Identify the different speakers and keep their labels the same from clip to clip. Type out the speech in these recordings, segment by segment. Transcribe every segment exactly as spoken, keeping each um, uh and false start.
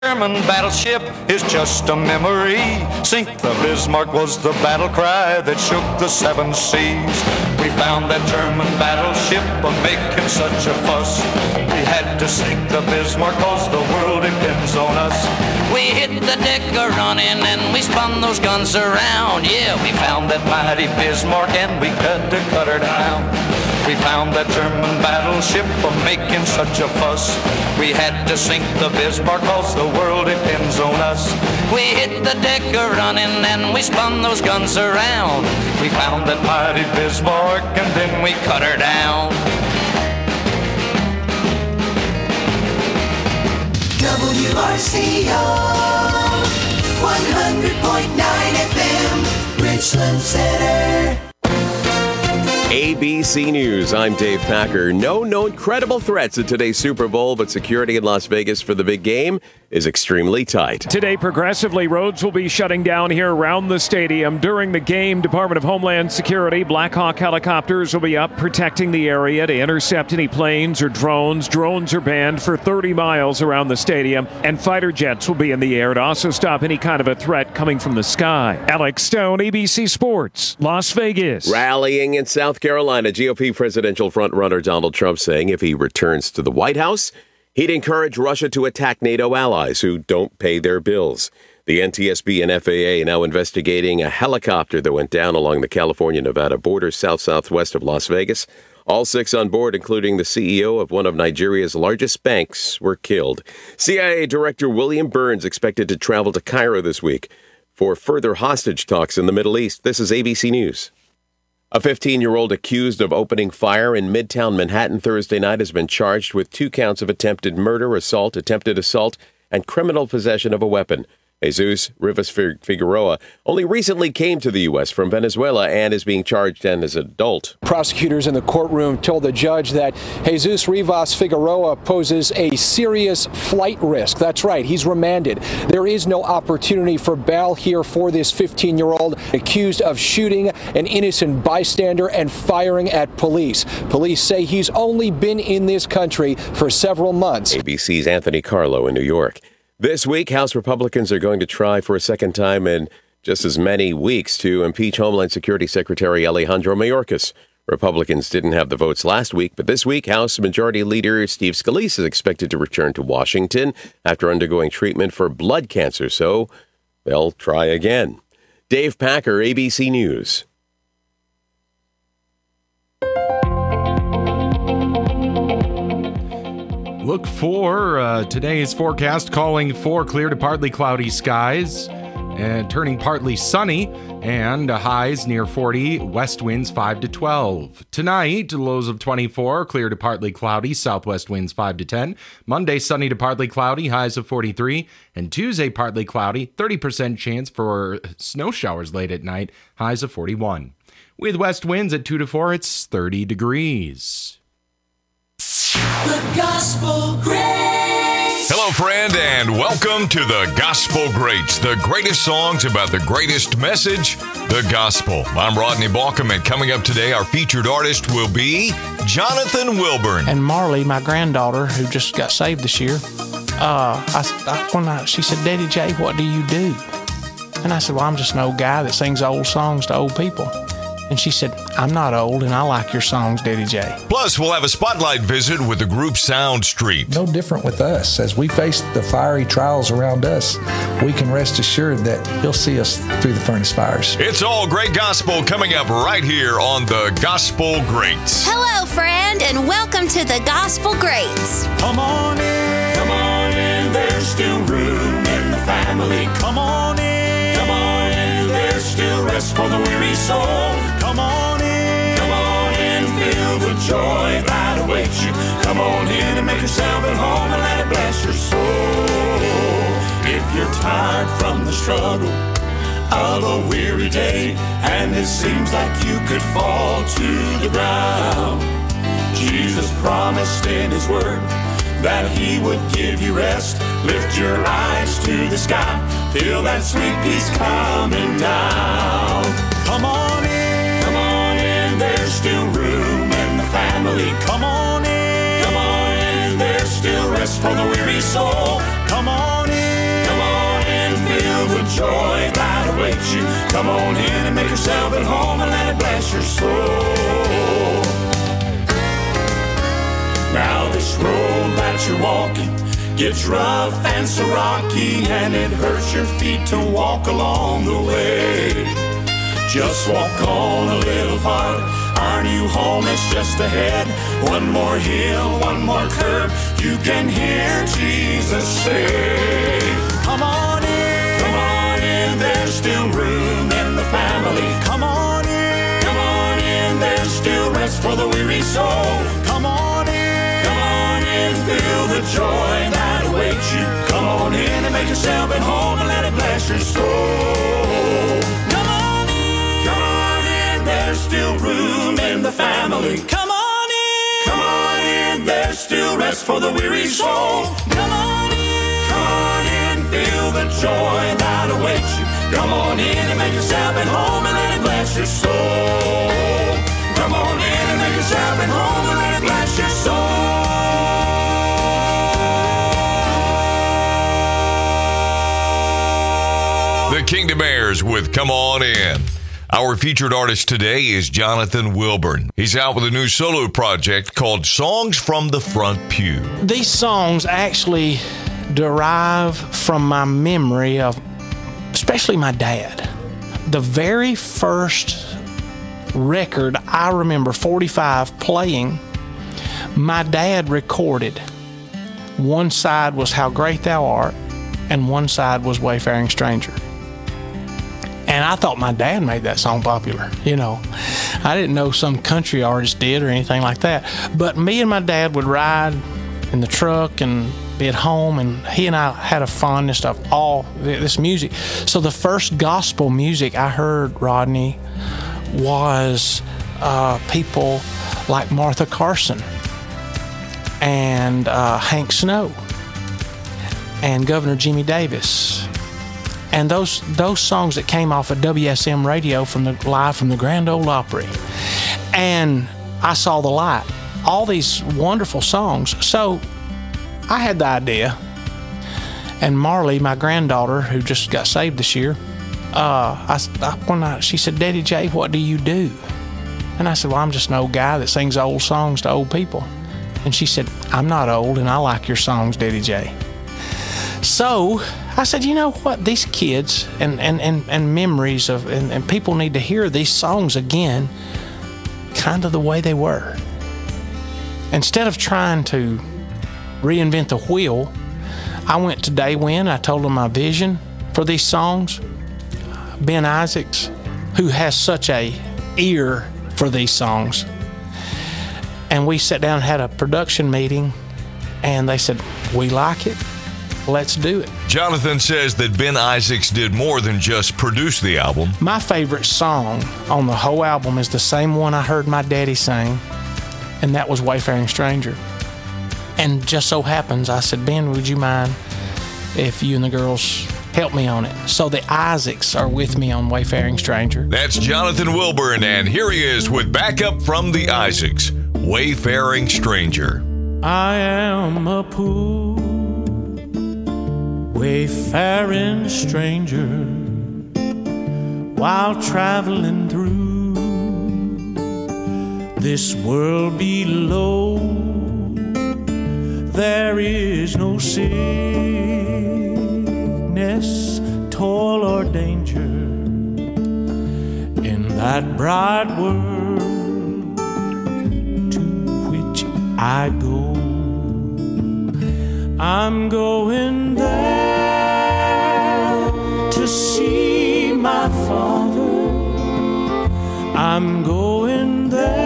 Speaker 1: German battleship is just a memory. Sink the Bismarck was the battle cry that shook the seven seas. We found that German battleship a making such a fuss. We had to sink the Bismarck cause the world depends on us. We hit the deck a-running and we spun those guns around. Yeah, we found that mighty Bismarck and we had to cut her down. We found that German battleship a making such a fuss. We had to sink the Bismarck cause the world depends on us. We hit the deck a-running and we spun those guns around. We found that mighty Bismarck and then we cut her down.
Speaker 2: W R C O one hundred point nine F M Richland Center.
Speaker 3: A B C News, I'm Dave Packer. No known credible threats at today's Super Bowl, but security in Las Vegas for the big game is extremely tight.
Speaker 4: Today, progressively, roads will be shutting down here around the stadium. During the game, Department of Homeland Security, Black Hawk helicopters will be up protecting the area to intercept any planes or drones. Drones are banned for thirty miles around the stadium, and fighter jets will be in the air to also stop any kind of a threat coming from the sky. Alex Stone, A B C Sports, Las Vegas.
Speaker 3: Rallying in South Carolina, G O P presidential frontrunner Donald Trump saying if he returns to the White House, he'd encourage Russia to attack NATO allies who don't pay their bills. The N T S B and F A A now investigating a helicopter that went down along the California-Nevada border south-southwest of Las Vegas. All six on board, including the C E O of one of Nigeria's largest banks, were killed. C I A Director William Burns expected to travel to Cairo this week for further hostage talks in the Middle East. This is A B C News. A fifteen-year-old accused of opening fire in Midtown Manhattan Thursday night has been charged with two counts of attempted murder, assault, attempted assault, and criminal possession of a weapon. Jesus Rivas Figueroa only recently came to the U S from Venezuela and is being charged as an adult.
Speaker 5: Prosecutors in the courtroom told the judge that Jesus Rivas Figueroa poses a serious flight risk. That's right, he's remanded. There is no opportunity for bail here for this fifteen-year-old accused of shooting an innocent bystander and firing at police. Police say he's only been in this country for several months.
Speaker 3: A B C's Anthony Carlo in New York. This week, House Republicans are going to try for a second time in just as many weeks to impeach Homeland Security Secretary Alejandro Mayorkas. Republicans didn't have the votes last week, but this week, House Majority Leader Steve Scalise is expected to return to Washington after undergoing treatment for blood cancer, so they'll try again. Dave Packer, A B C News.
Speaker 6: Look for uh, today's forecast calling for clear to partly cloudy skies and turning partly sunny and highs near forty, west winds five to twelve. Tonight, lows of twenty-four, clear to partly cloudy, southwest winds five to ten. Monday, sunny to partly cloudy, highs of forty-three. And Tuesday, partly cloudy, thirty percent chance for snow showers late at night, highs of forty-one. With west winds at two to four, it's thirty degrees.
Speaker 2: The Gospel Greats.
Speaker 7: Hello, friend, and welcome to the Gospel Greats, the greatest songs about the greatest message, the gospel. I'm Rodney Balcom, and coming up today, our featured artist will be Jonathan Wilburn.
Speaker 8: And Marley, my granddaughter, who just got saved this year, uh, I, I, one night she said, "Daddy J, what do you do?" And I said, "Well, I'm just an old guy that sings old songs to old people." And she said, "I'm not old, and I like your songs, Daddy J."
Speaker 7: Plus, we'll have a spotlight visit with the group Sound Street.
Speaker 9: No different with us. As we face the fiery trials around us, we can rest assured that He'll see us through the furnace fires.
Speaker 7: It's all great gospel coming up right here on the Gospel Greats.
Speaker 10: Hello, friend, and welcome to the Gospel Greats.
Speaker 2: Come on in, come on in, there's still room in the family. Come on in, come on in, there's still rest for the weary soul. Come on in, come on in, feel the joy that awaits you. Come on in and make yourself at home and let it bless your soul. If you're tired from the struggle of a weary day, and it seems like you could fall to the ground, Jesus promised in His word that He would give you rest. Lift your eyes to the sky, feel that sweet peace coming down. Come on in, come on in, there's still room in the family. Come on in, come on in, there's still rest for the weary soul. Come on in, you. Come on in and make yourself at home and let it bless your soul. Now this road that you're walking gets rough and so rocky, and it hurts your feet to walk along the way. Just walk on a little farther, our new home is just ahead. One more hill, one more curve, you can hear Jesus say, come on in, come on in, there's still room in the family. Come on in, come on in, there's still rest for the weary soul. Come on in, come on in, feel the joy that awaits you. Come on in and make yourself at home and let it bless your soul. Come on in, come on in, there's still room in the family. Come on in, come on in, there's still rest for the weary soul. Come on in, come on in, feel the joy that awaits you. Come on in and make yourself at home and let it bless your soul. Come on in and make yourself at home and let it bless your soul.
Speaker 7: The Kingdom Heirs with Come On In. Our featured artist today is Jonathan Wilburn. He's out with a new solo project called Songs from the Front Pew.
Speaker 8: These songs actually derive from my memory of, especially my dad. The very first record I remember, forty-five, playing, my dad recorded. One side was How Great Thou Art, and one side was Wayfaring Stranger. And I thought my dad made that song popular, you know. I didn't know some country artist did or anything like that. But me and my dad would ride in the truck and be at home, and he and I had a fondness of all this music. So the first gospel music I heard, Rodney, was uh, people like Martha Carson and uh, Hank Snow and Governor Jimmy Davis. And those those songs that came off of W S M radio from the live from the Grand Ole Opry. And I Saw the Light. All these wonderful songs. So I had the idea. And Marley, my granddaughter, who just got saved this year, uh, I, I, one night she said, Daddy Jay, what do you do? And I said, well, I'm just an old guy that sings old songs to old people. And she said, I'm not old, and I like your songs, Daddy Jay. So I said, you know what, these kids and, and, and, and memories of, and, and people need to hear these songs again, kind of the way they were. Instead of trying to reinvent the wheel, I went to Day Win, I told him my vision for these songs. Ben Isaacs, who has such a ear for these songs. And we sat down and had a production meeting, and they said, we like it. Let's do it.
Speaker 7: Jonathan says that Ben Isaacs did more than just produce the album.
Speaker 8: My favorite song on the whole album is the same one I heard my daddy sing, and that was Wayfaring Stranger. And just so happens, I said, Ben, would you mind if you and the girls help me on it? So the Isaacs are with me on Wayfaring Stranger.
Speaker 7: That's Jonathan Wilburn, and here he is with backup from the Isaacs, Wayfaring Stranger.
Speaker 11: I am a poor wayfaring stranger while traveling through this world below. There is no sickness, toil, or danger in that bright world to which I go. I'm going there to see my Father. I'm going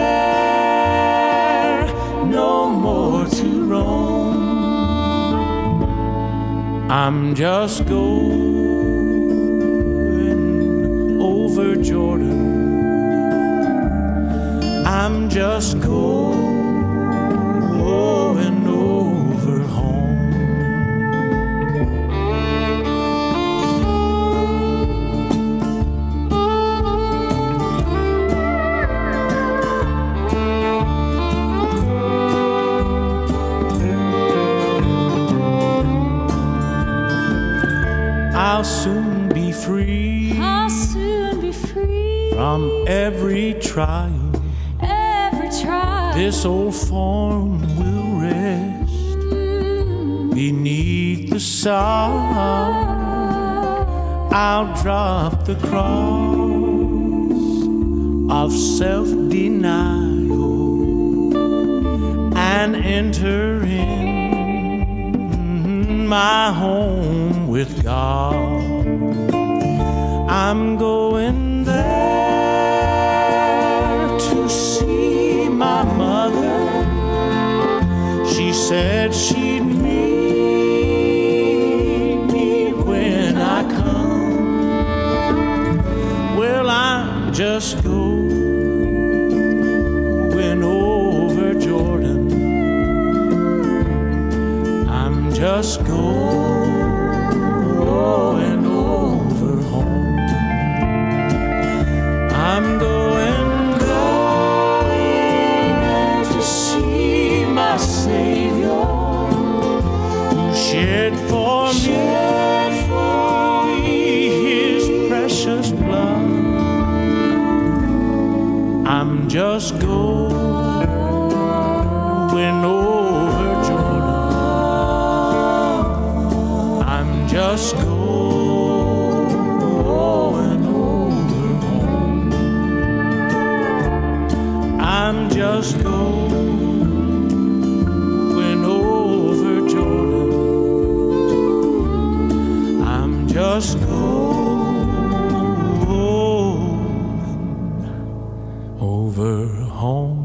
Speaker 11: there no more to roam. I'm just going over Jordan. I'm just going over home. I'll soon be free.
Speaker 12: I'll soon
Speaker 11: from every trial.
Speaker 12: Every trial.
Speaker 11: This old form will rest beneath the sun. I'll drop the cross of self-denial and enter in my home with God. I'm going there to see my mother. She said she'd meet me when I come. Well, I'm just going over Jordan. I'm just going over home. I'm going, going to see my Savior, who shed for me, shed for me his precious blood. I'm just going over Jordan. I'm just going over home. I'm just going over Jordan. I'm just going over home.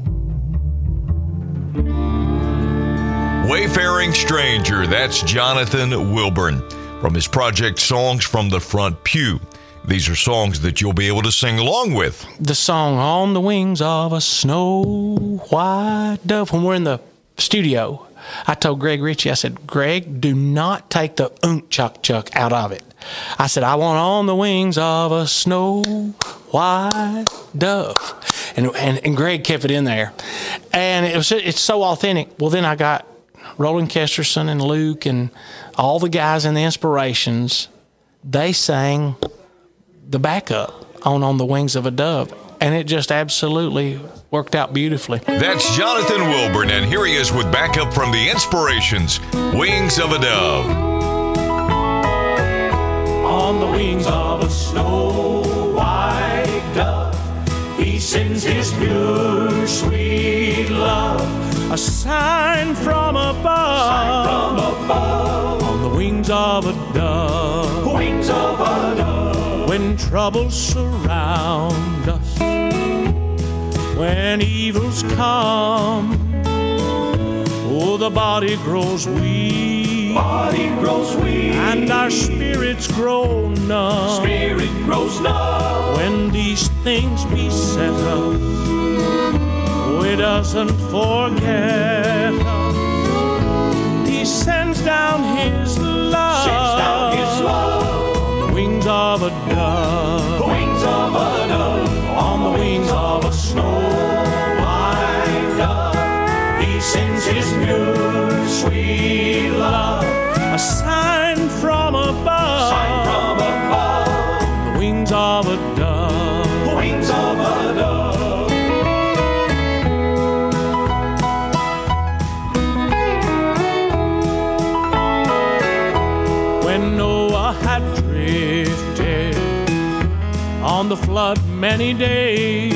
Speaker 7: Wayfaring Stranger, that's Jonathan Wilburn from his project Songs from the Front Pew. These are songs that you'll be able to sing along with.
Speaker 8: The song On the Wings of a Snow White Dove. When we're in the studio, I told Greg Ritchie, I said, Greg, do not take the unk chuck chuck out of it. I said, I want On the Wings of a Snow White Dove. And, and and Greg kept it in there. And it was it's so authentic. Well, then I got Roland Kesterson and Luke and all the guys in the Inspirations. They sang the backup on On the Wings of a Dove. And it just absolutely worked out beautifully.
Speaker 7: That's Jonathan Wilburn, and here he is with backup from the Inspirations, Wings of a Dove.
Speaker 11: On the wings of a snow white dove, he sends his pure, sweet love. A sign from above, sign from above. On the wings of a dove, wings of a dove. When troubles surround us, when evils come, oh, the body grows weak, body grows weak, and our spirits grow numb, spirit grows numb. When these things beset us, oh, it doesn't forget us. He sends down his love, sends down his love. On the wings of a dove, wings of a dove. On the wings of a snow white dove, he sends his pure, sweet love. A sign from above, sign from above. On the wings of a dove, wings of a dove. When Noah had drifted on the flood many days,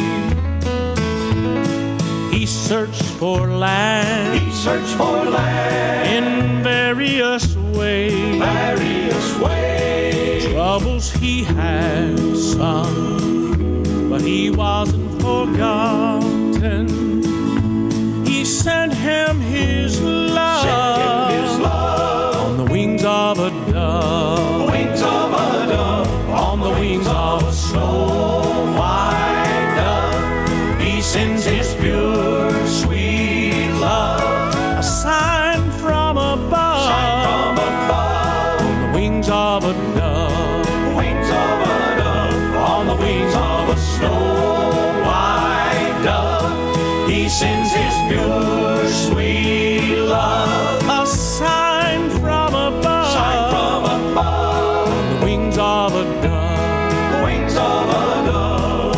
Speaker 11: he searched for land, he searched for land in various ways, various ways. Troubles he had some, but he wasn't forgotten. He sent him his love, sent him his love. On the wings of a dove, wings of a dove. On the wings of a snow white dove, he sends his pure, sweet love. A sign from above, sign from above. On the wings of a dove, wings of a dove. On the wings of a snow white dove, he sends his pure, sweet love. A sign from above, sign from above. On the wings of a dove, wings of a dove.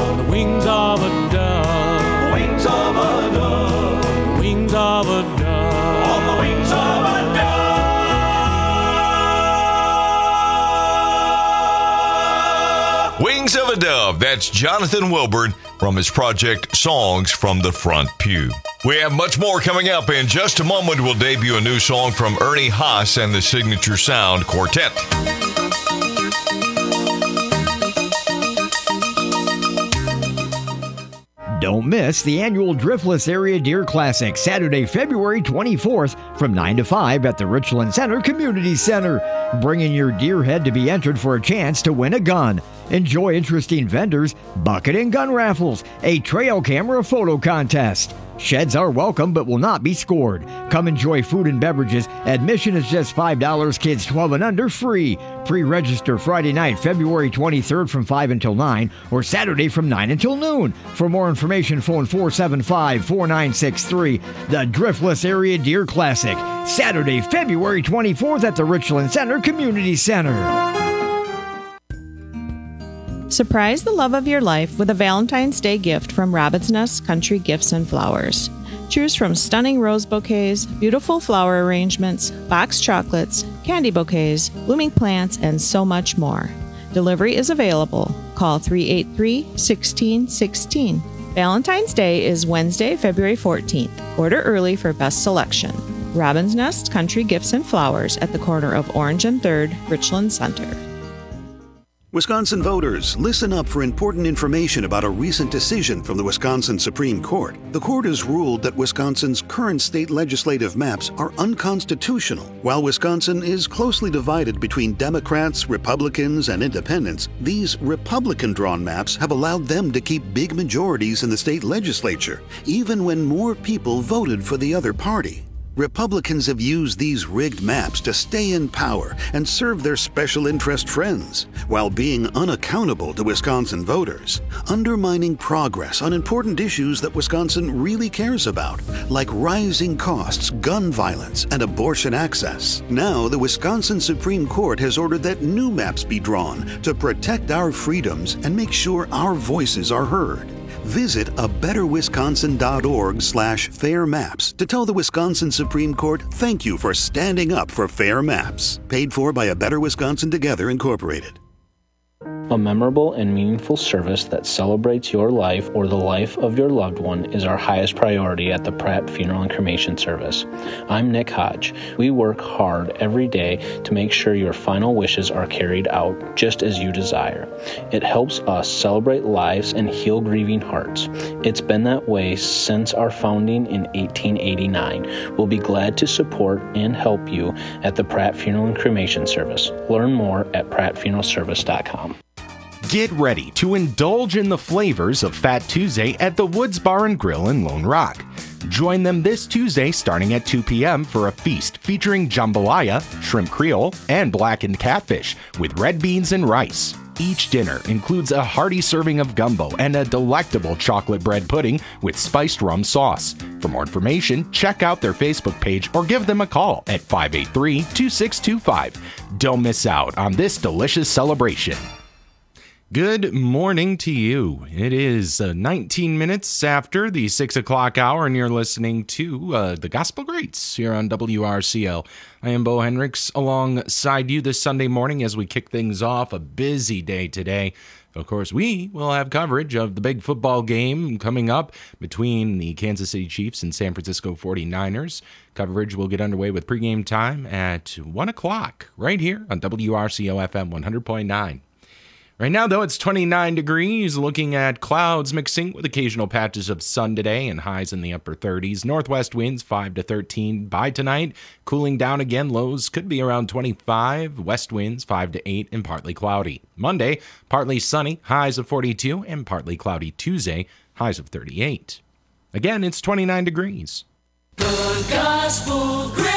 Speaker 7: Wings of a Dove. That's Jonathan Wilburn from his project Songs from the Front Pew. We have much more coming up. In just a moment, we'll debut a new song from Ernie Haas and the Signature Sound Quartet.
Speaker 13: Don't miss the annual Driftless Area Deer Classic, Saturday, February twenty-fourth from nine to five at the Richland Center Community Center. Bring in your deer head to be entered for a chance to win a gun. Enjoy interesting vendors, bucket and gun raffles, a trail camera photo contest. Sheds are welcome but will not be scored. Come enjoy food and beverages. Admission is just five dollars. Kids twelve and under free. Pre-register Friday night, February twenty-third from five until nine or Saturday from nine until noon. For more information, phone four seven five, four nine six three. The Driftless Area Deer Classic, Saturday, February twenty-fourth at the Richland Center Community Center.
Speaker 14: Surprise the love of your life with a Valentine's Day gift from Robin's Nest Country Gifts and Flowers. Choose from stunning rose bouquets, beautiful flower arrangements, box chocolates, candy bouquets, blooming plants, and so much more. Delivery is available. Call three eight three, one six one six. Valentine's Day is Wednesday, February fourteenth. Order early for best selection. Robin's Nest Country Gifts and Flowers at the corner of Orange and third, Richland Center.
Speaker 15: Wisconsin voters, listen up for important information about a recent decision from the Wisconsin Supreme Court. The court has ruled that Wisconsin's current state legislative maps are unconstitutional. While Wisconsin is closely divided between Democrats, Republicans, and independents, these Republican-drawn maps have allowed them to keep big majorities in the state legislature, even when more people voted for the other party. Republicans have used these rigged maps to stay in power and serve their special interest friends, while being unaccountable to Wisconsin voters, undermining progress on important issues that Wisconsin really cares about, like rising costs, gun violence, and abortion access. Now, the Wisconsin Supreme Court has ordered that new maps be drawn to protect our freedoms and make sure our voices are heard. Visit a better wisconsin dot org slash fair maps to tell the Wisconsin Supreme Court thank you for standing up for fair maps. Paid for by A Better Wisconsin Together, Incorporated.
Speaker 16: A memorable and meaningful service that celebrates your life or the life of your loved one is our highest priority at the Pratt Funeral and Cremation Service. I'm Nick Hodge. We work hard every day to make sure your final wishes are carried out just as you desire. It helps us celebrate lives and heal grieving hearts. It's been that way since our founding in eighteen eighty-nine. We'll be glad to support and help you at the Pratt Funeral and Cremation Service. Learn more at pratt funeral service dot com.
Speaker 6: Get ready to indulge in the flavors of Fat Tuesday at the Woods Bar and Grill in Lone Rock. Join them this Tuesday starting at two p.m. for a feast featuring jambalaya, shrimp creole, and blackened catfish with red beans and rice. Each dinner includes a hearty serving of gumbo and a delectable chocolate bread pudding with spiced rum sauce. For more information, check out their Facebook page or give them a call at five eight three, two six two five. Don't miss out on this delicious celebration. Good morning to you. It is uh, nineteen minutes after the six o'clock hour, and you're listening to uh, the Gospel Greats here on W R C L. I am Bo Hendricks alongside you this Sunday morning as we kick things off. A busy day today. Of course, we will have coverage of the big football game coming up between the Kansas City Chiefs and San Francisco forty-niners. Coverage will get underway with pregame time at one o'clock right here on W R C O F M one hundred point nine. Right now, though, it's twenty-nine degrees, looking at clouds mixing with occasional patches of sun today and highs in the upper thirties. Northwest winds five to thirteen by tonight. Cooling down again, lows could be around twenty-five. West winds five to eight and partly cloudy. Monday, partly sunny, highs of forty-two, and partly cloudy Tuesday, highs of thirty-eight. Again, it's twenty-nine degrees.
Speaker 2: The Gospel Greats.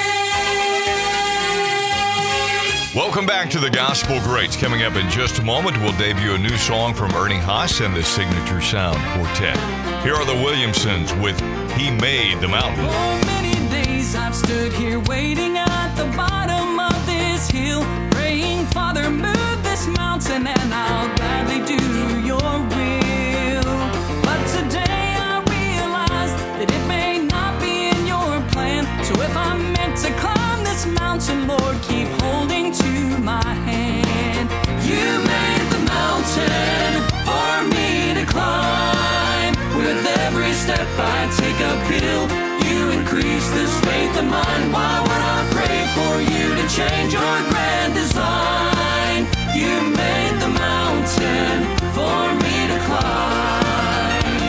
Speaker 7: Welcome back to the Gospel Greats. Coming up in just a moment, we'll debut a new song from Ernie Haas and the Signature Sound Quartet. Here are the Williamsons with He Made the Mountain.
Speaker 11: For many days I've stood here waiting at the bottom of this hill, praying, Father, move this mountain and I'll gladly do your will. But today I realize that it may not be in your plan. So if I'm meant to climb this mountain, Lord, keep holding to my hand. You made the mountain,
Speaker 2: increase this faith of mine? Why would I pray for you to change your grand design? You made the mountain for me to climb.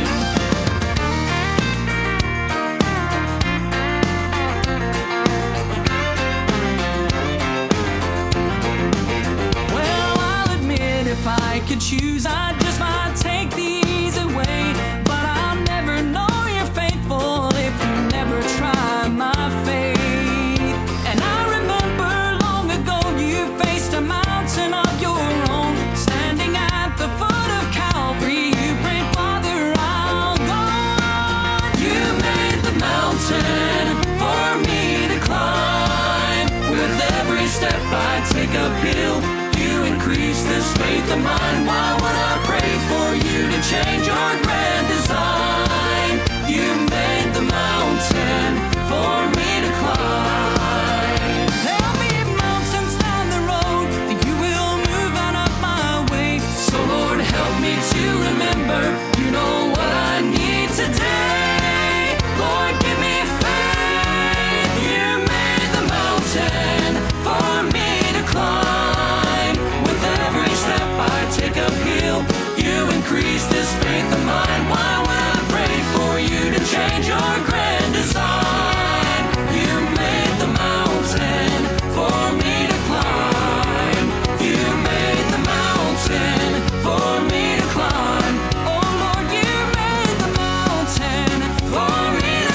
Speaker 2: Well, I'll admit if I could choose, I just might take the easy way. But I'll never know you're faithful if you never try my faith. And I remember long ago you faced a mountain of your own. Standing at the foot of Calvary, you prayed, Father, I'll go on. You made the mountain for me to climb. With every step I take uphill, you increase this faith of mine. Why would I pray for you to change your grand design? You made the mountain for me to climb. Tell me if mountains down the road that you will move on up my way. So Lord, help me to remember, you know what I need today. Lord, give me faith. You made the mountain for me to climb. With every step I take uphill, you increase this faith of mine. Why would I pray for you to change your grand design? You made the mountain for me to climb. You made the mountain for me to climb. Oh Lord, you made the mountain for me to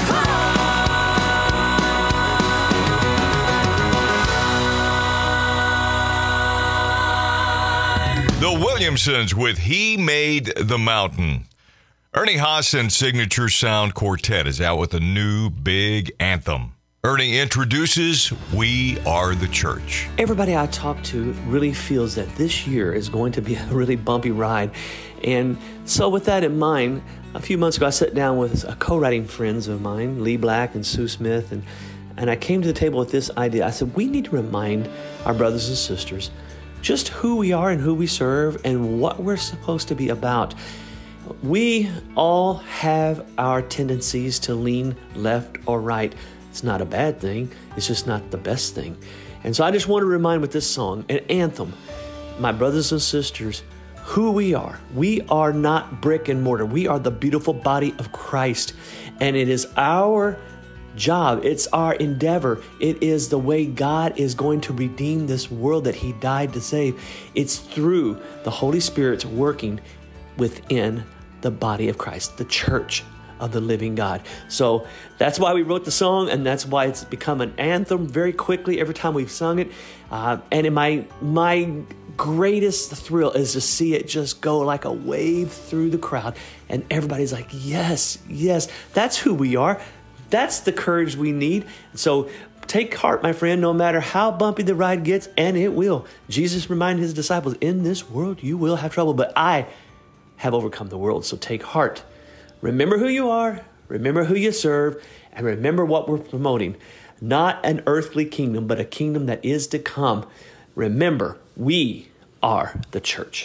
Speaker 2: climb.
Speaker 7: The Williamsons with He Made the Mountain. Ernie Haas and Signature Sound Quartet is out with a new big anthem. Ernie introduces We Are the Church.
Speaker 17: Everybody I talk to really feels that this year is going to be a really bumpy ride. And so with that in mind, a few months ago I sat down with a co-writing friends of mine, Lee Black and Sue Smith, and, and I came to the table with this idea. I said, we need to remind our brothers and sisters just who we are and who we serve and what we're supposed to be about. We all have our tendencies to lean left or right. It's not a bad thing. It's just not the best thing. And so I just want to remind with this song, an anthem, my brothers and sisters, who we are. We are not brick and mortar. We are the beautiful body of Christ. And it is our job. It's our endeavor. It is the way God is going to redeem this world that He died to save. It's through the Holy Spirit's working within the body of Christ, the church of the living God. So that's why we wrote the song, and that's why it's become an anthem very quickly every time we've sung it. Uh, and in my my greatest thrill is to see it just go like a wave through the crowd, and everybody's like, yes, yes, that's who we are. That's the courage we need. So take heart, my friend, no matter how bumpy the ride gets, and it will. Jesus reminded His disciples, in this world you will have trouble, but I have overcome the world. So take heart. Remember who you are, remember who you serve, and remember what we're promoting. Not an earthly kingdom, but a kingdom that is to come. Remember, we are the church.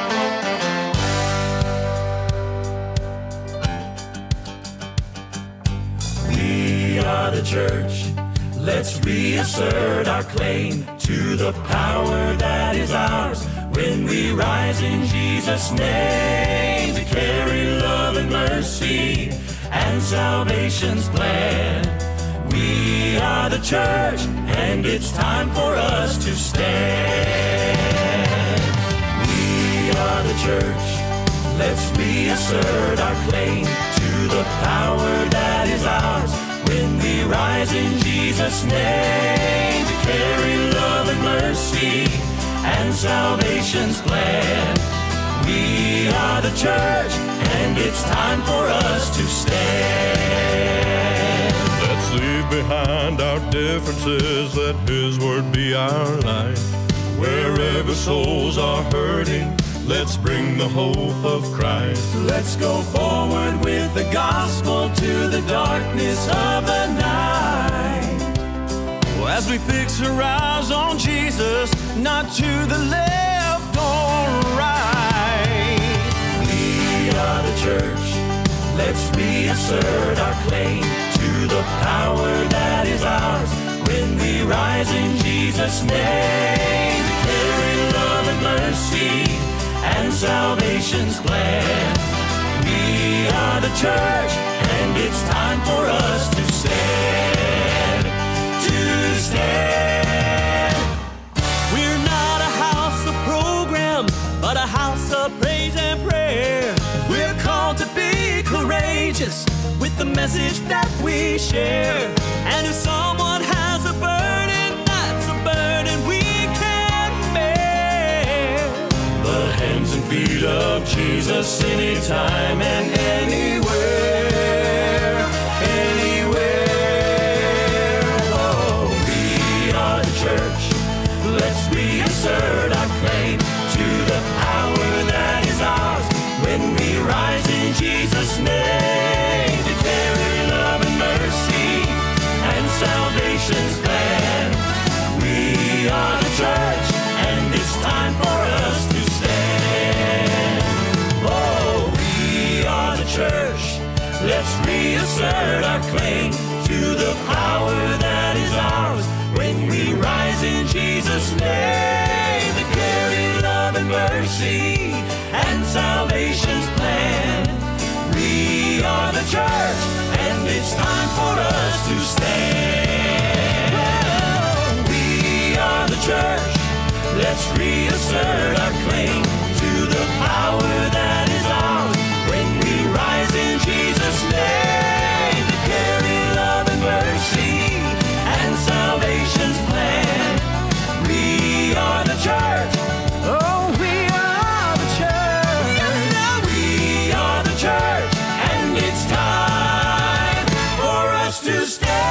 Speaker 2: We are the church. Let's reassert our claim to the power that is ours when we rise in Jesus' name to carry love and mercy and salvation's plan. We are the church, and it's time for us to stand. We are the church. Let's reassert our claim to the power that is ours when we rise in Jesus' name to carry love and mercy and salvation's plan. We are the church, and it's time for us to stand.
Speaker 11: Let's leave behind our differences, let His word be our light. Wherever souls are hurting, let's bring the hope of Christ.
Speaker 2: Let's go forward with the gospel to the darkness of the night.
Speaker 11: Well, as we fix our eyes on Jesus, not to the left or right.
Speaker 2: We are the church. Let's reassert our claim to
Speaker 11: the power that is ours when we rise in Jesus' name. To carry love and mercy and salvation's plan. We are the church, and it's time for us to stand, to stand.
Speaker 2: We're not a house of programs, but a house of praise and prayer. We're called to be courageous with the message that we share. And if someone has a burden, that's a burden we can bear.
Speaker 11: The hands and feet of Jesus, anytime and anywhere, anywhere. Oh, we are the church. Let's reassert our claim to the power that is ours when we rise in Jesus' name. To carry love and mercy and salvation's plan. We are the church, and it's time for us to stand. Oh, we are the church. Let's reassert our claim to the power that is ours when we rise in Jesus' name. To carry love and mercy and salvation's plan. We are the church, and it's time for us to stand. Oh, we are the church. Let's reassert our claim to the power that is ours when we rise in Jesus' name. To carry love and mercy and salvation's plan. We are the church. Oh, we are the church. Yes, now we are the church, and it's time for us to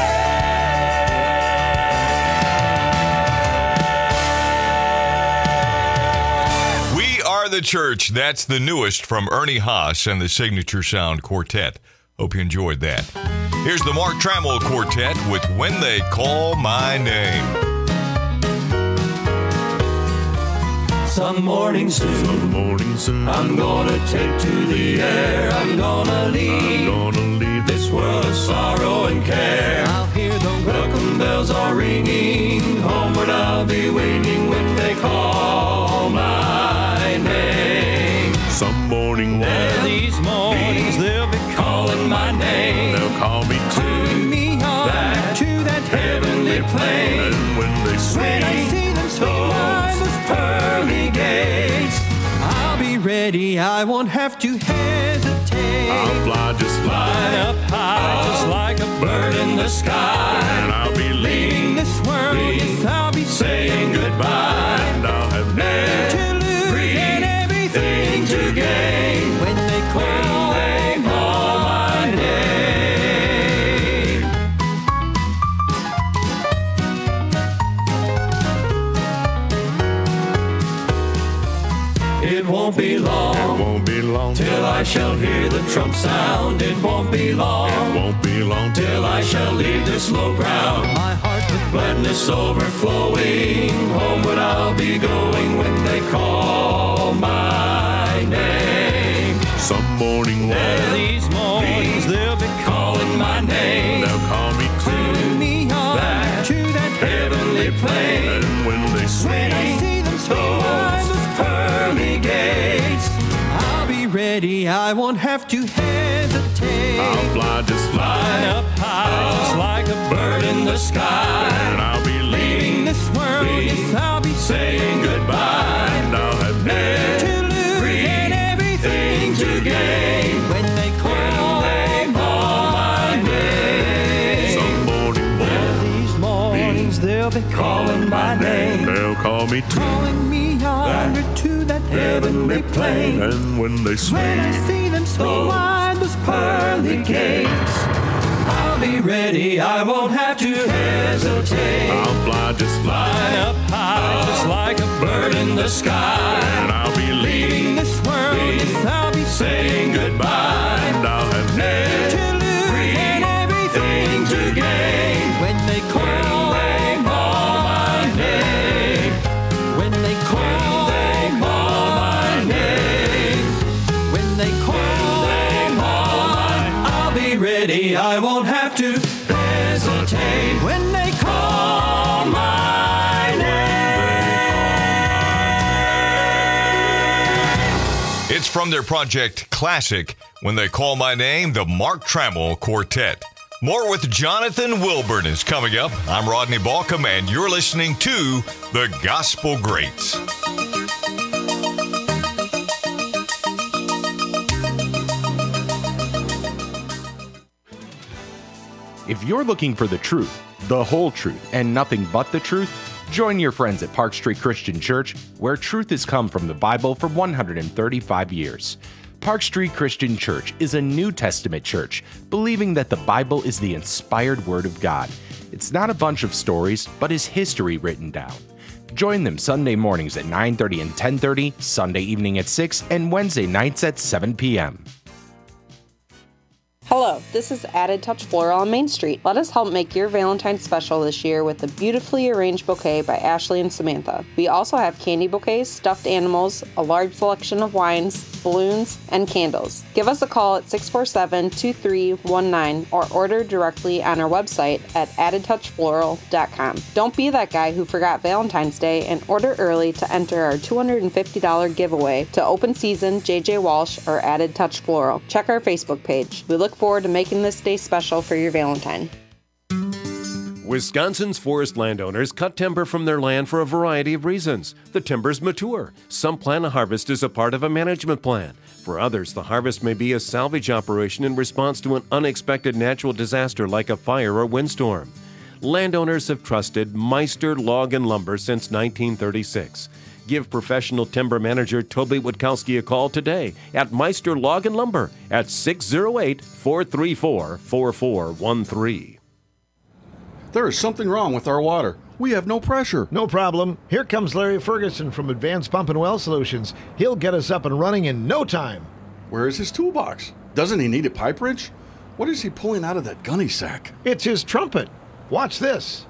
Speaker 11: stand.
Speaker 7: We Are the Church. That's the newest from Ernie Haas and the Signature Sound Quartet. Hope you enjoyed that. Here's the Mark Trammell Quartet with When They Call My Name.
Speaker 11: Some morning soon, Some morning soon, I'm gonna take to the air. I'm gonna leave, I'm gonna leave this world of sorrow and care. I'll hear the welcome bells are ringing. Homeward I'll be waiting when they call my name.
Speaker 2: Some morning
Speaker 11: Well, these mornings they'll be calling my name.
Speaker 2: they'll call me to
Speaker 11: Calling me on
Speaker 2: that
Speaker 11: to that heavenly plane.
Speaker 2: and when they
Speaker 11: When I
Speaker 2: swing
Speaker 11: see them swing by those pearly gates, I'll be ready, I won't have to hesitate.
Speaker 2: I'll fly just
Speaker 11: Fly
Speaker 2: fly
Speaker 11: up high, just like a bird in the sky.
Speaker 2: and I'll be
Speaker 11: Leaving
Speaker 2: leaving
Speaker 11: this world, yes, I'll be saying goodbye.
Speaker 2: and I'll have
Speaker 11: To lose and everything to gain when they call, they call my name. It won't be long,
Speaker 2: won't be long
Speaker 11: till I shall hear the trump sound. It won't be long,
Speaker 2: won't be long
Speaker 11: till I shall leave this low ground. My heart with gladness overflowing, homeward I'll be going when they call my name.
Speaker 2: some morning
Speaker 11: Well, these mornings they'll be calling my name.
Speaker 2: they'll call me to
Speaker 11: Calling me on
Speaker 2: that
Speaker 11: to that heavenly plane.
Speaker 2: and when they
Speaker 11: When I
Speaker 2: swing
Speaker 11: see them swing by those pearly gates, I'll be ready, I won't have to hesitate.
Speaker 2: I'll fly just
Speaker 11: Fly
Speaker 2: fly
Speaker 11: up high, just like a bird in the sky.
Speaker 2: and I'll be
Speaker 11: Leaving
Speaker 2: leaving
Speaker 11: this world, yes, I'll be saying goodbye.
Speaker 2: and I'll have
Speaker 11: To lose and everything to gain when they call, they call my name.
Speaker 2: some morning
Speaker 11: Well, these mornings they'll be calling my name.
Speaker 2: they'll call me to
Speaker 11: Calling me yonder to that heavenly plane.
Speaker 2: and when they
Speaker 11: When I
Speaker 2: swing
Speaker 11: see them swing wide those pearly gates, I'll be ready, I won't have to hesitate.
Speaker 2: I'll fly just
Speaker 11: Fly
Speaker 2: fly
Speaker 11: up high, just like a bird in the sky.
Speaker 2: and I'll be
Speaker 11: Leaving
Speaker 2: leaving
Speaker 11: this world, yes, I'll be saying goodbye.
Speaker 2: and I'll have
Speaker 11: To lose and everything to gain when they call, they call my name. When they call, they call my name. When they call, they call my, I'll be ready, I won't have to entertain when they call my name.
Speaker 7: It's from their project Classic, When They Call My Name, the Mark Trammell Quartet. More with Jonathan Wilburn is coming up. I'm Rodney Balcom, and you're listening to The Gospel Greats.
Speaker 6: If you're looking for the truth, the whole truth, and nothing but the truth, join your friends at Park Street Christian Church, where truth has come from the Bible for one hundred thirty-five years. Park Street Christian Church is a New Testament church, believing that the Bible is the inspired Word of God. It's not a bunch of stories, but is history written down. Join them Sunday mornings at nine thirty and ten thirty, Sunday evening at six, and Wednesday nights at seven p.m.
Speaker 18: Hello, this is Added Touch Floral on Main Street. Let us help make your Valentine's special this year with a beautifully arranged bouquet by Ashley and Samantha. We also have candy bouquets, stuffed animals, a large selection of wines, balloons, and candles. Give us a call at six four seven, two three one nine or order directly on our website at added touch floral dot com. Don't be that guy who forgot Valentine's Day and order early to enter our two hundred fifty dollars giveaway to Open Season, J J Walsh, or Added Touch Floral. Check our Facebook page. We look forward to making this day special for your Valentine.
Speaker 19: Wisconsin's forest landowners cut timber from their land for a variety of reasons. The timber's mature. Some plan a harvest as a part of a management plan. For others, the harvest may be a salvage operation in response to an unexpected natural disaster like a fire or windstorm. Landowners have trusted Meister Log and Lumber since nineteen thirty-six. Give professional timber manager Toby Witkowski a call today at Meister Log and Lumber at six oh eight, four three four, four four one three.
Speaker 20: There is something wrong with our water. We have no pressure.
Speaker 21: No problem. Here comes Larry Ferguson from Advanced Pump and Well Solutions. He'll get us up and running in no time.
Speaker 20: Where is his toolbox? Doesn't he need a pipe wrench? What is he pulling out of that gunny sack?
Speaker 21: It's his trumpet. Watch this.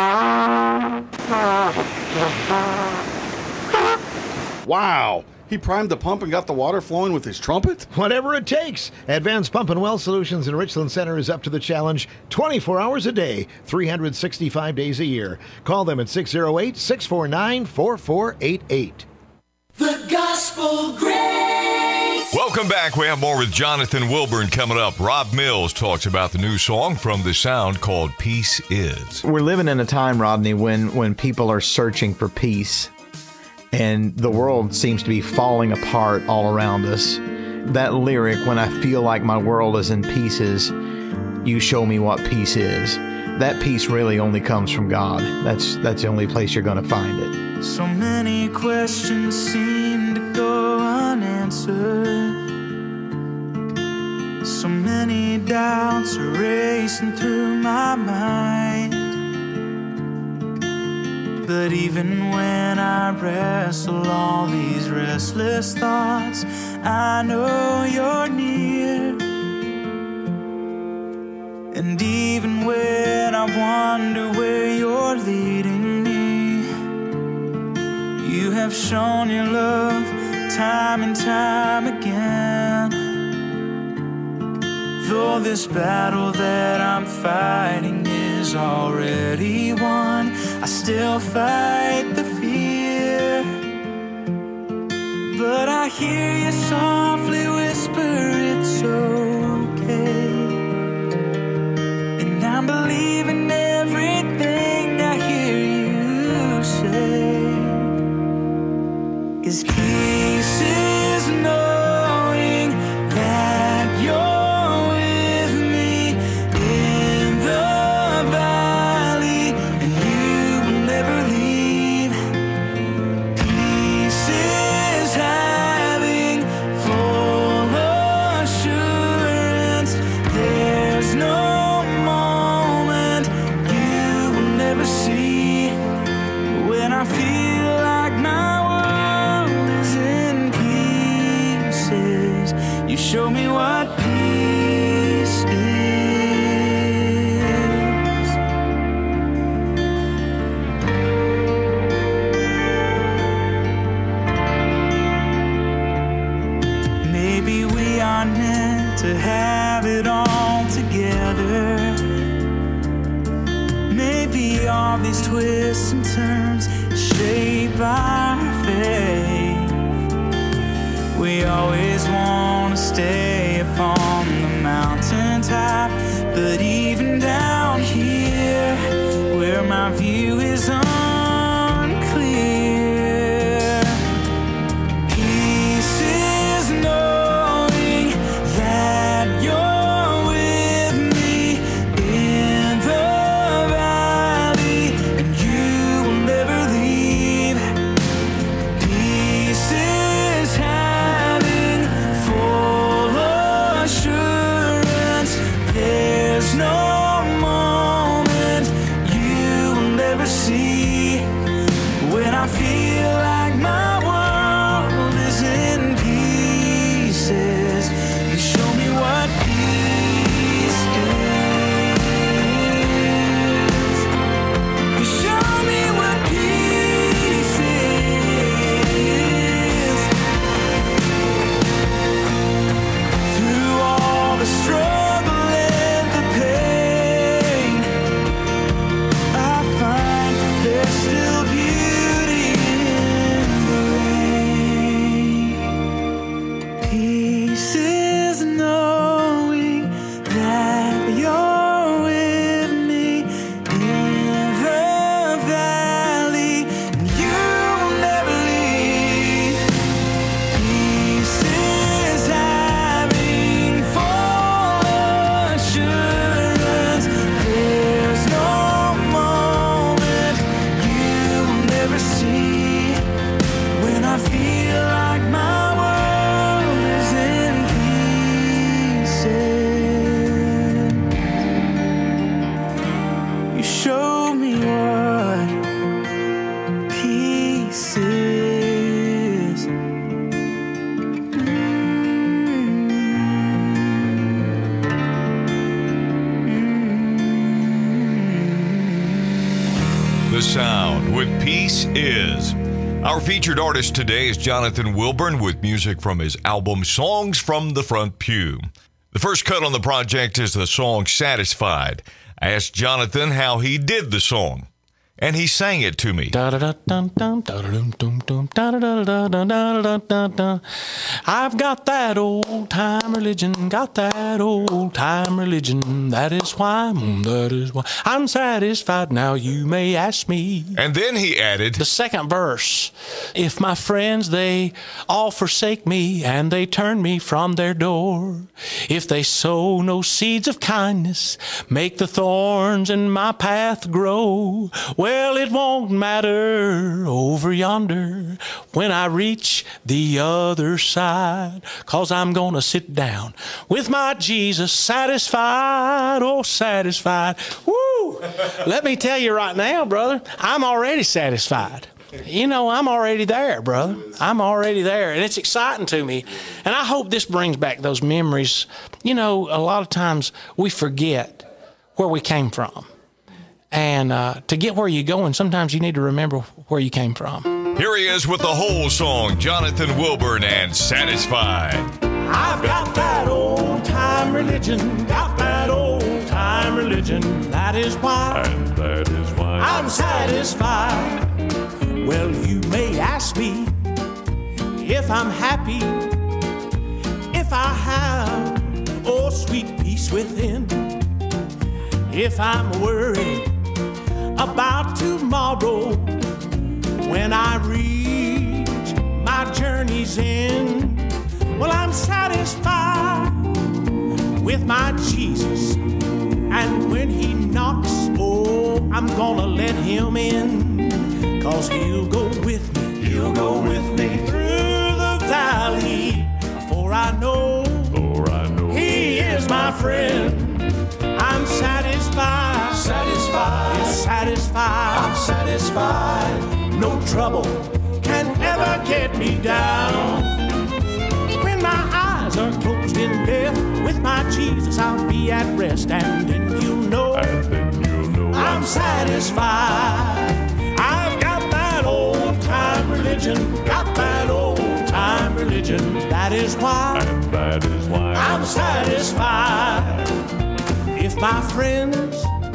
Speaker 20: Wow! He primed the pump and got the water flowing with his trumpet?
Speaker 21: Whatever it takes. Advanced Pump and Well Solutions in Richland Center is up to the challenge twenty-four hours a day, three hundred sixty-five days a year. Call them at six oh eight, six four nine, four four eight eight.
Speaker 2: The Gospel Greats.
Speaker 7: Welcome back. We have more with Jonathan Wilburn coming up. Rob Mills talks about the new song from The Sound called Peace Is.
Speaker 22: We're living in a time, Rodney, when, when people are searching for peace. And the world seems to be falling apart all around us. That lyric, when I feel like my world is in pieces, you show me what peace is. That peace really only comes from God. That's that's the only place you're going to find it.
Speaker 23: So many questions seem to go unanswered. So many doubts are racing through my mind. But even when I wrestle all these restless thoughts, I know you're near. And even when I wonder where you're leading me, you have shown your love time and time again. Though this battle that I'm fighting is already won, I still fight the fear. But I hear you softly whisper it's okay, and I'm believing everything I hear you say. 'Cause peace is knowing that you're with me in the valley, and you will never leave. Peace is having full assurance. There's no moment you will never see when I feel like my world is in pieces. You show me what peace is. Maybe we are meant to have it all together, twists and turns shape our faith. We always want to stay upon the mountaintop, but even down here where my view is unclear, peace is knowing that you're with me in the valley and you will never leave. Peace is having full assurance. There's no moment you will never see when I feel like my world is in pieces. You show me what peace is. You show me what peace is. Through all the struggle and the pain, I find there's still beauty in the rain. Peace is knowing that you're with me in the valley and you will never leave. Peace is having full assurance. There's no moment you will never see when I feel like my world is in pieces. You show me what peace is.
Speaker 7: The Sound with Peace Is. Our featured artist today is Jonathan Wilburn with music from his album Songs from the Front Pew. The first cut on the project is the song Satisfied. I asked Jonathan how he did the song, and he sang it to me.
Speaker 8: I've got that old time religion, got that old time religion. That is why, mm, that is why I'm satisfied. Now you may ask me.
Speaker 7: And then he added
Speaker 8: the second verse. If my friends, they all forsake me and they turn me from their door, if they sow no seeds of kindness, make the thorns in my path grow, well, it won't matter over yonder when I reach the other side, 'cause I'm gonna sit down with my Jesus satisfied, oh satisfied. Woo! Let me tell you right now, brother, I'm already satisfied. You know, I'm already there, brother. I'm already there, and it's exciting to me. And I hope this brings back those memories. You know, a lot of times we forget where we came from. And uh, to get where you're going, sometimes you need to remember where you came from.
Speaker 7: Here he is with the whole song, Jonathan Wilburn and Satisfied.
Speaker 11: I've got that old time religion, got that old time religion. That is why,
Speaker 2: And that is why
Speaker 11: I'm satisfied. Well, you may ask me if I'm happy, if I have, oh, sweet peace within. If I'm worried about tomorrow, when I reach my journey's end, well, I'm satisfied with my Jesus. And when he knocks, oh, I'm gonna let him in, 'cause he'll go with me, he'll go with me through the valley, for I know,
Speaker 2: for I know
Speaker 11: he is my friend. I'm satisfied, satisfied, yes, satisfied, I'm satisfied. No trouble can ever get me down. When my eyes are closed in death, with my Jesus I'll be at rest, and then you'll know,
Speaker 2: and then you'll know
Speaker 11: I'm satisfied. I've got that old time religion, got that old time religion. That is why,
Speaker 2: and that is why
Speaker 11: I'm satisfied. If my friends,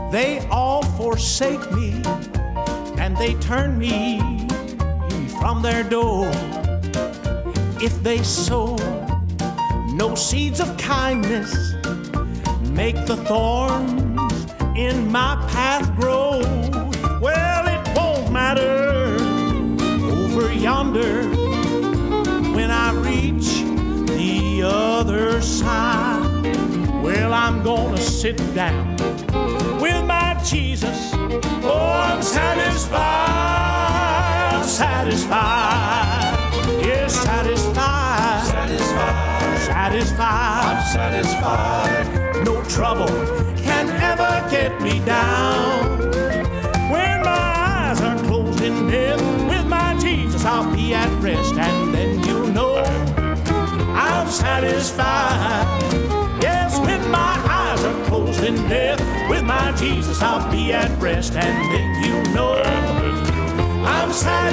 Speaker 11: They all forsake me, and they turn me from their door. If they sow no seeds of kindness, make the thorns in my path grow. Well, it won't matter over yonder when I reach the other side. Well, I'm gonna sit down with my Jesus. Oh, I'm satisfied, I'm satisfied. Yes, satisfied, satisfied, satisfied. I'm satisfied. No trouble can ever get me down. When my eyes are closed in death, with my Jesus I'll be at rest, and then you'll know I'm satisfied. Yes, when my eyes are closed in death, with my Jesus I'll be at rest, and then you know I'm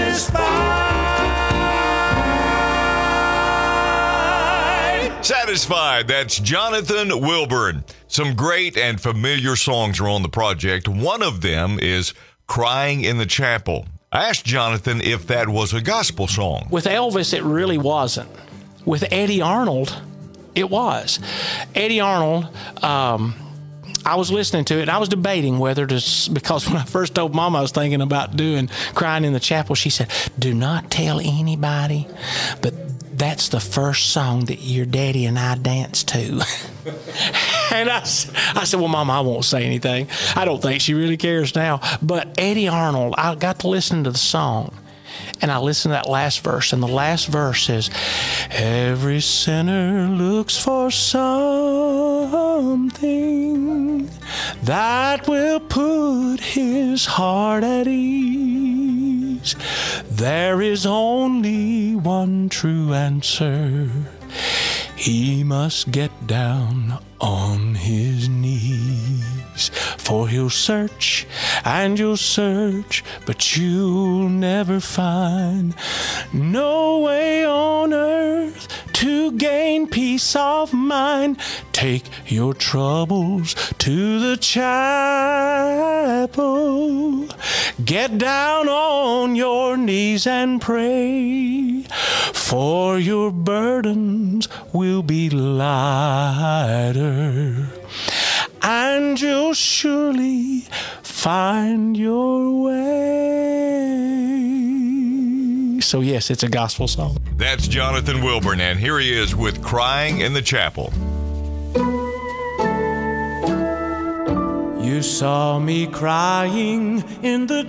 Speaker 11: satisfied.
Speaker 7: Satisfied, that's Jonathan Wilburn. Some great and familiar songs are on the project. One of them is Crying in the Chapel. I asked Jonathan if that was a gospel song.
Speaker 8: With Elvis, it really wasn't. With Eddie Arnold, it was. Eddie Arnold, um, I was listening to it, and I was debating whether to, because when I first told Mama I was thinking about doing Crying in the Chapel, she said, do not tell anybody, but that's the first song that your daddy and I danced to. And I, I said, well, Mama, I won't say anything. I don't think she really cares now. But Eddie Arnold, I got to listen to the song. And I listened to that last verse, and the last verse says, every sinner looks for something that will put his heart at ease. There is only one true answer. He must get down on his knees. For he'll search and you'll search, but you'll never find no way on earth to gain peace of mind. Take your troubles to the chapel. Get down on your knees and pray, for your burdens will be lighter, and you'll surely find your way. So yes, it's a gospel song.
Speaker 7: That's Jonathan Wilburn, and here he is with Crying in the Chapel.
Speaker 11: You saw me crying in the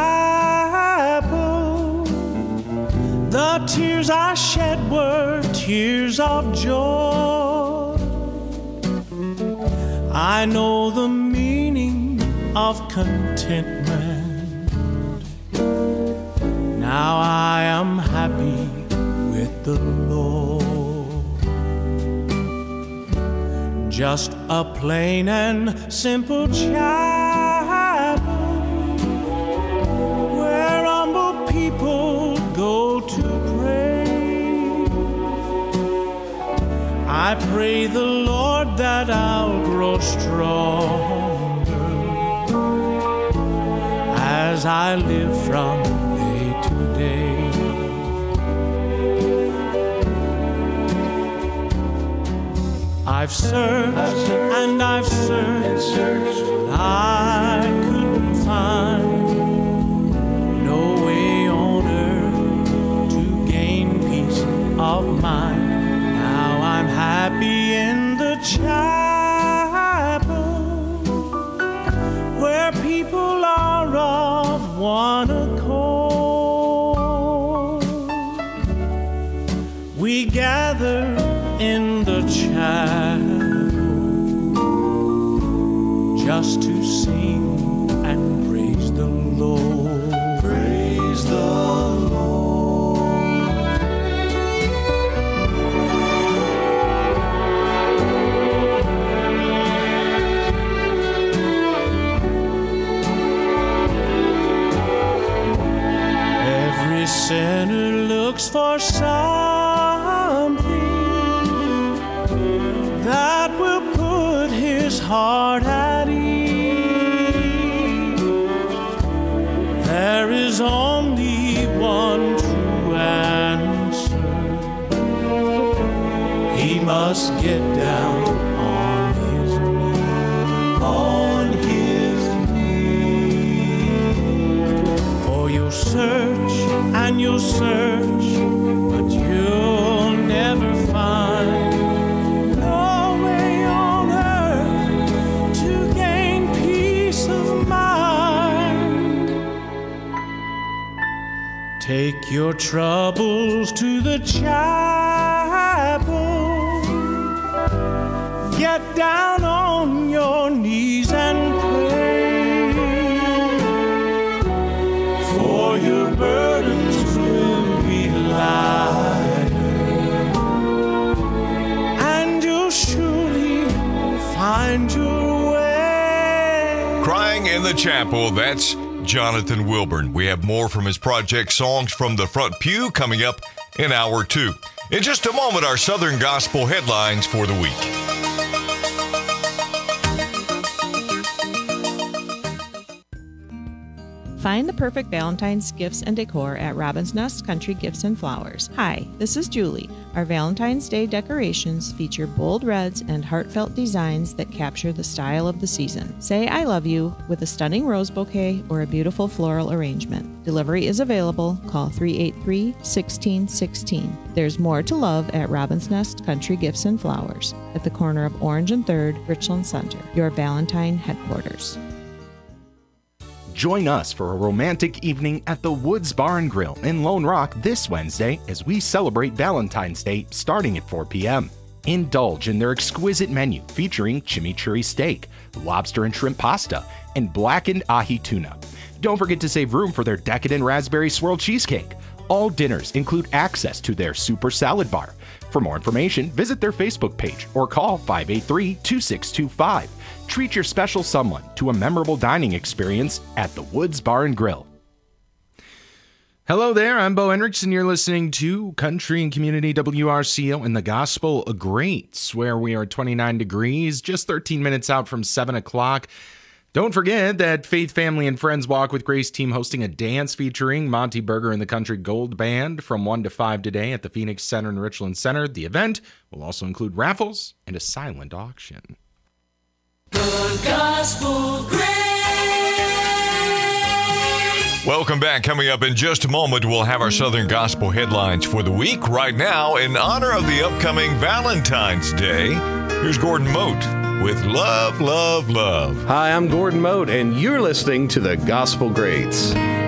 Speaker 11: chapel. The tears I shed were tears of joy. I know the meaning of contentment. Now I am happy with the Lord. Just a plain and simple chapel where humble people go to pray. I pray the Lord that I'll grow stronger as I live from day to day. I've searched, I've searched and I've searched, and searched, but I couldn't find no way on earth to gain peace of mind. Now I'm happy in the chapel where people are of one accord. We gather in the chapel just to sing and praise the Lord. Praise the Lord. Every sinner looks for something that will put his heart at ease. only one true answer. He must get down on his knees, on his knees. For you'll search and you'll search, but you'll never find no way on earth to gain peace of mind. Take your troubles to the chapel. Get down on your knees and pray, for your burdens will be lighter, and you'll surely find your way.
Speaker 7: Crying in the Chapel, that's Jonathan Wilburn. We have more from his project Songs from the Front Pew coming up in hour two. In just a moment, our Southern Gospel headlines for the week.
Speaker 14: Find the perfect Valentine's gifts and decor at Robin's Nest Country Gifts and Flowers. Hi, this is Julie. Our Valentine's Day decorations feature bold reds and heartfelt designs that capture the style of the season. Say I love you with a stunning rose bouquet or a beautiful floral arrangement. Delivery is available. Call three eight three, one six one six. There's more to love at Robin's Nest Country Gifts and Flowers at the corner of Orange and third, Richland Center, your Valentine headquarters.
Speaker 6: Join us for a romantic evening at the Woods Bar and Grill in Lone Rock this Wednesday as we celebrate Valentine's Day starting at four p.m. Indulge in their exquisite menu featuring chimichurri steak, lobster and shrimp pasta, and blackened ahi tuna. Don't forget to save room for their decadent raspberry swirl cheesecake. All dinners include access to their super salad bar. For more information, visit their Facebook page or call five eight three, two six two five. Treat your special someone to a memorable dining experience at the Woods Bar and Grill. Hello there, I'm Bo Hendricks, and you're listening to Country and Community W R C O and the Gospel Greats, where we are twenty-nine degrees, just thirteen minutes out from seven o'clock. Don't forget that Faith, Family, and Friends Walk with Grace team hosting a dance featuring Monty Berger and the Country Gold Band from one to five today at the Phoenix Center in Richland Center. The event will also include raffles and a silent auction.
Speaker 2: The Gospel Greats.
Speaker 7: Welcome back. Coming up in just a moment, we'll have our Southern Gospel headlines for the week. Right now, in honor of the upcoming Valentine's Day, here's Gordon Moat with Love, Love, Love.
Speaker 1: Hi, I'm Gordon Moat, and you're listening to the Gospel Greats.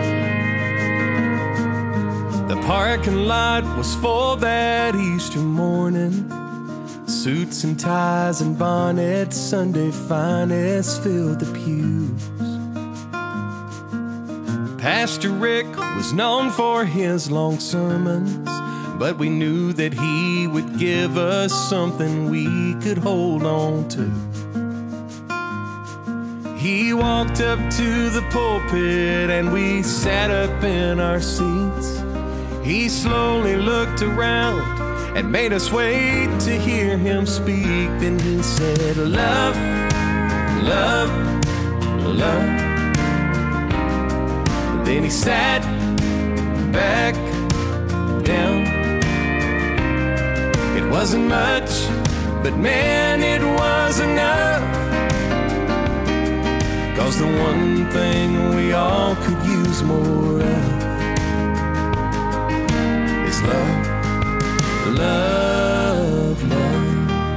Speaker 11: The parking lot was full that Easter morning. Suits and ties and bonnets, Sunday finest filled the pews. Pastor Rick was known for his long sermons, but we knew that he would give us something we could hold on to. He walked up to the pulpit and we sat up in our seats. He slowly looked around and made us wait to hear him speak. Then he said, love, love, love. Then he sat back down. It wasn't much, but man, it was enough. 'Cause the one thing we all could use more of is love. Love, love.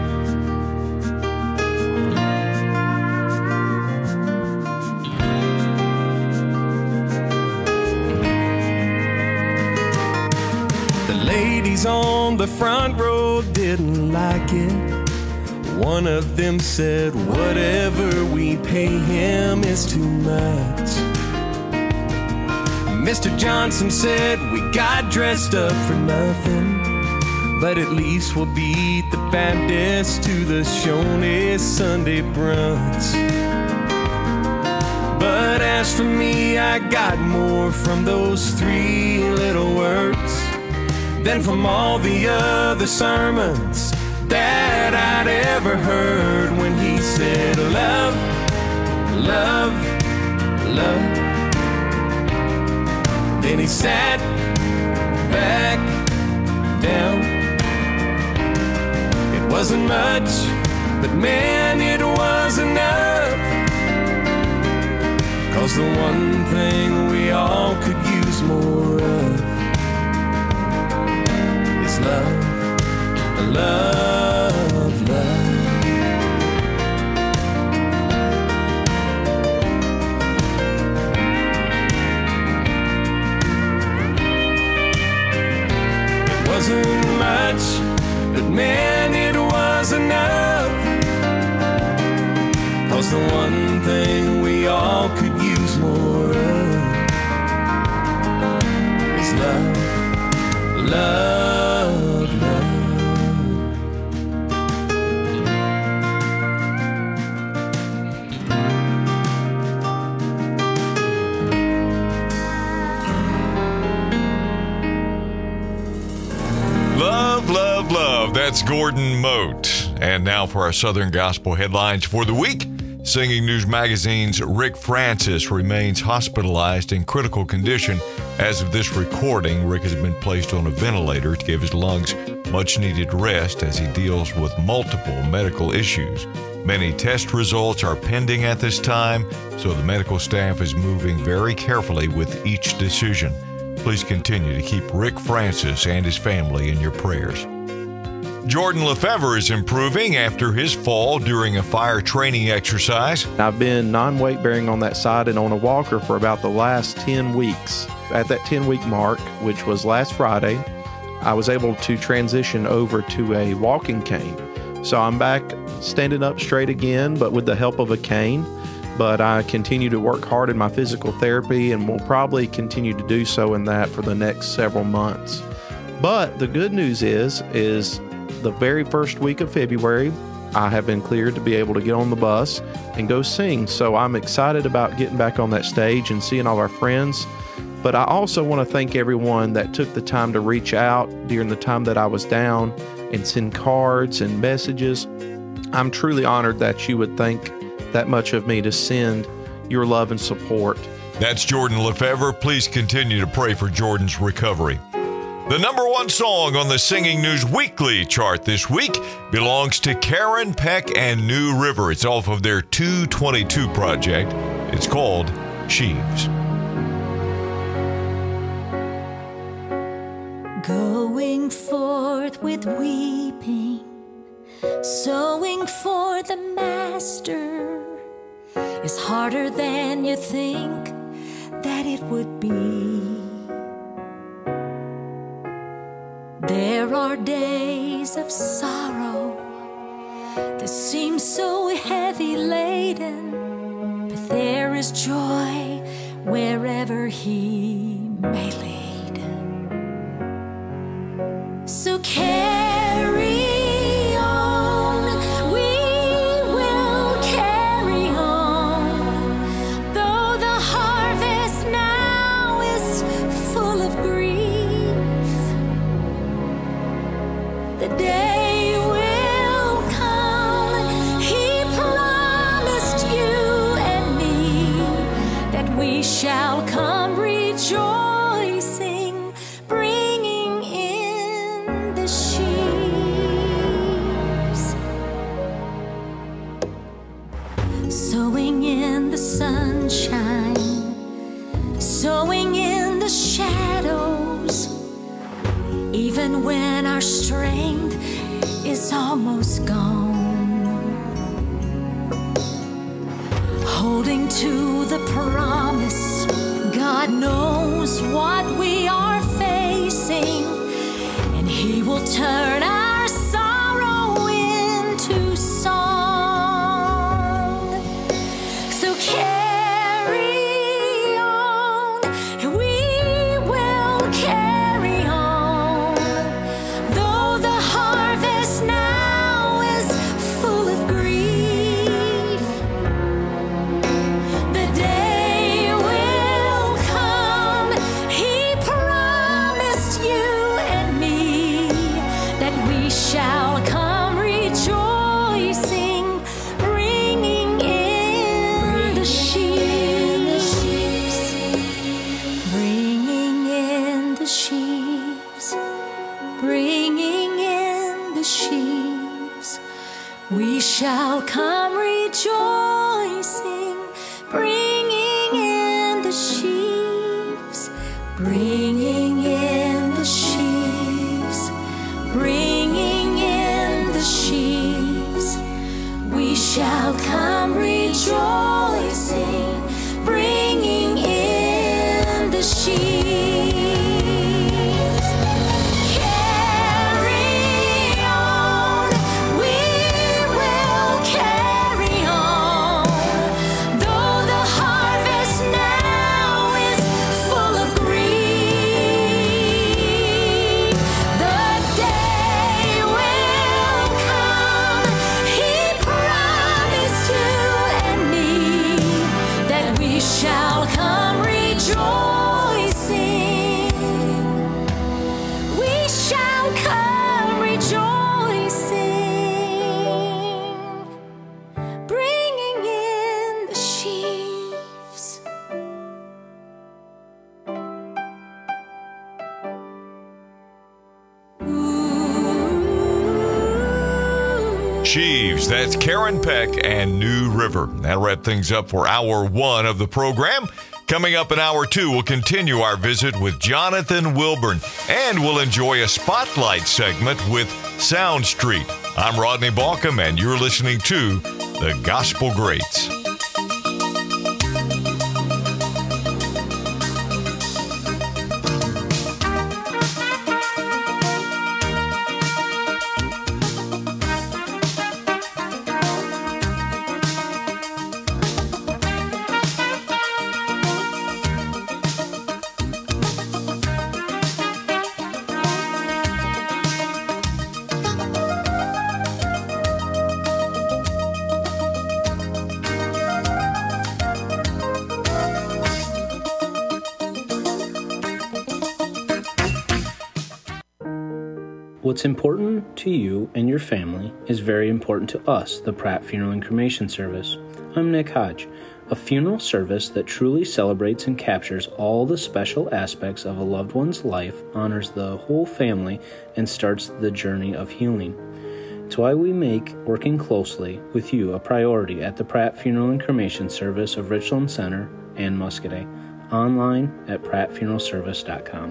Speaker 11: The ladies on the front row didn't like it. One of them said, whatever we pay him is too much. Mister Johnson said, we got dressed up for nothing, but at least we'll beat the Baptist to the Shawnee Sunday brunch. But as for me, I got more from those three little words than from all the other sermons that I'd ever heard. When he said, love, love, love. Then he sat back down. It wasn't much, but man, it was enough. 'Cause the one thing we all could use more of is love, love, love. Wasn't much, but man, it was enough. 'Cause the one thing we all could use more of is love, love, love.
Speaker 7: Love, love, love. That's Gordon Mote. And now for our Southern Gospel headlines for the week. Singing News Magazine's Rick Francis remains hospitalized in critical condition. As of this recording, Rick has been placed on a ventilator to give his lungs much-needed rest as he deals with multiple medical issues. Many test results are pending at this time, so the medical staff is moving very carefully with each decision. Please continue to keep Rick Francis and his family in your prayers. Jordan Lefevre is improving after his fall during a fire training exercise.
Speaker 3: I've been non-weight bearing on that side and on a walker for about the last ten weeks. At that ten-week mark, which was last Friday, I was able to transition over to a walking cane. So I'm back standing up straight again, but with the help of a cane. But I continue to work hard in my physical therapy and will probably continue to do so in that for the next several months. But the good news is, is the very first week of February, I have been cleared to be able to get on the bus and go sing. So I'm excited about getting back on that stage and seeing all our friends. But I also want to thank everyone that took the time to reach out during the time that I was down and send cards and messages. I'm truly honored that you would think that much of me to send your love and support.
Speaker 7: That's Jordan Lefevre. Please continue to pray for Jordan's recovery. The number one song on the Singing News Weekly chart this week belongs to Karen Peck and New River. It's off of their two twenty-two project. It's called Sheaves.
Speaker 12: Going forth with weeping, sowing for the Master is harder than you think that it would be. There are days of sorrow that seem so heavy laden, but there is joy wherever He may lead. So carry on, we will carry on, though the harvest now is full of grief. The day will come, He promised you and me, that we shall come rejoicing, bringing in the sheaves. Sowing in the sunshine, sowing in the shadows, even when our strength is almost gone. Holding to the promise, God knows what we are facing, and He will turn our sorrow into song. So carry on, we will carry on, though the harvest now is full of grief. The day will come, He promised you and me, that we shall come rejoicing, bringing in the sheaves, bringing bringing in the sheaves. We shall come rejoicing, bringing in the sheaves, bringing in the sheaves, bringing in the sheaves. We shall come rejoicing, bringing in the sheaves.
Speaker 7: Sheaves, that's Karen Peck and New River. That'll wrap things up for hour one of the program. Coming up in hour two, we'll continue our visit with Jonathan Wilburn, and we'll enjoy a spotlight segment with Sound Street. I'm Rodney Balkum, and you're listening to The Gospel Greats.
Speaker 16: What's important to you and your family is very important to us, the Pratt Funeral and Cremation Service. I'm Nick Hodge. A funeral service that truly celebrates and captures all the special aspects of a loved one's life, honors the whole family, and starts the journey of healing. It's why we make working closely with you a priority at the Pratt Funeral and Cremation Service of Richland Center and Muscoda. Online at pratt funeral service dot com.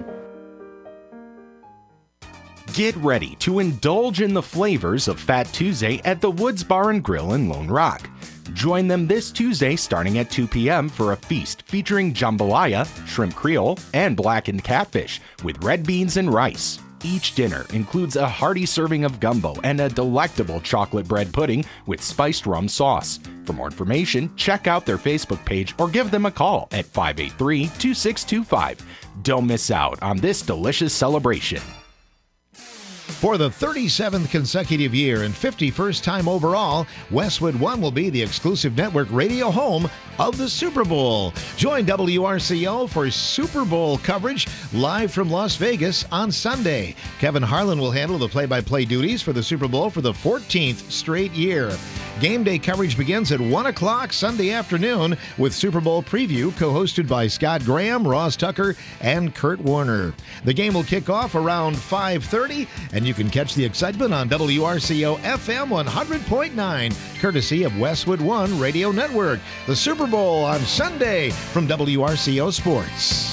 Speaker 6: Get ready to indulge in the flavors of Fat Tuesday at the Woods Bar and Grill in Lone Rock. Join them this Tuesday starting at two p.m. for a feast featuring jambalaya, shrimp creole, and blackened catfish with red beans and rice. Each dinner includes a hearty serving of gumbo and a delectable chocolate bread pudding with spiced rum sauce. For more information, check out their Facebook page or give them a call at five eight three, two six two five. Don't miss out on this delicious celebration.
Speaker 21: For the thirty-seventh consecutive year and fifty-first time overall, Westwood One will be the exclusive network radio home of the Super Bowl. Join W R C O for Super Bowl coverage live from Las Vegas on Sunday. Kevin Harlan will handle the play-by-play duties for the Super Bowl for the fourteenth straight year. Game day coverage begins at one o'clock Sunday afternoon with Super Bowl preview co-hosted by Scott Graham, Ross Tucker, and Kurt Warner. The game will kick off around five thirty, and you can catch the excitement on W R C O F M one hundred point nine, courtesy of Westwood One Radio Network. The Super Bowl on Sunday from W R C O Sports.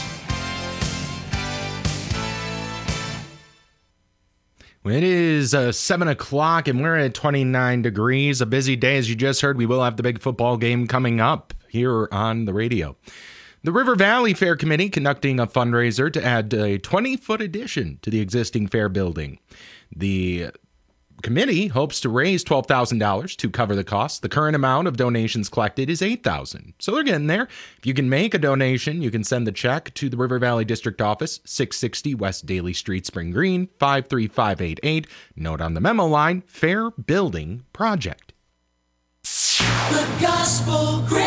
Speaker 6: It is uh, seven o'clock and we're at twenty-nine degrees. A busy day, as you just heard. We will have the big football game coming up here on the radio. The River Valley Fair Committee conducting a fundraiser to add a twenty-foot addition to the existing fair building. The committee hopes to raise twelve thousand dollars to cover the cost. The current amount of donations collected is eight thousand dollars. So they're getting there. If you can make a donation, you can send the check to the River Valley District Office, six sixty West Daly Street, Spring Green, five three five eight eight. Note on the memo line, Fair Building Project.
Speaker 2: The Gospel Great.